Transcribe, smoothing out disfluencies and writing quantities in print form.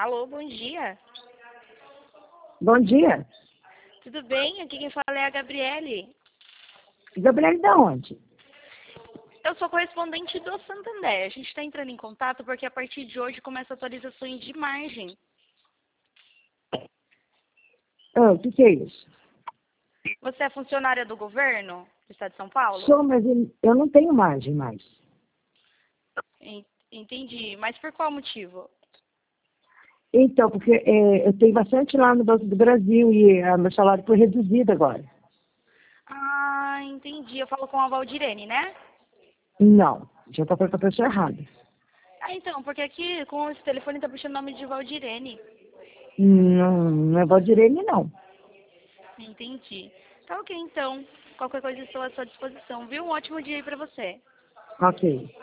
Alô, bom dia. Bom dia. Tudo bem? Aqui quem fala é a Gabriele. Gabriele, da onde? Eu sou correspondente do Santander. A gente está entrando em contato porque a partir de hoje começa atualizações de margem. O que é isso? Você é funcionária do governo do Estado de São Paulo? Sou, mas eu não tenho margem mais. Entendi. Mas por qual motivo? Então, porque eu tenho bastante lá no Banco do Brasil e meu salário foi reduzido agora. Ah, entendi. Eu falo com a Valdirene, né? Não, já está falando com a pessoa errada. Ah, então, porque aqui com esse telefone tá puxando o nome de Valdirene. Não, não é Valdirene, não. Entendi. Tá ok, então. Qualquer coisa estou à sua disposição, viu? Um ótimo dia aí pra você. Ok.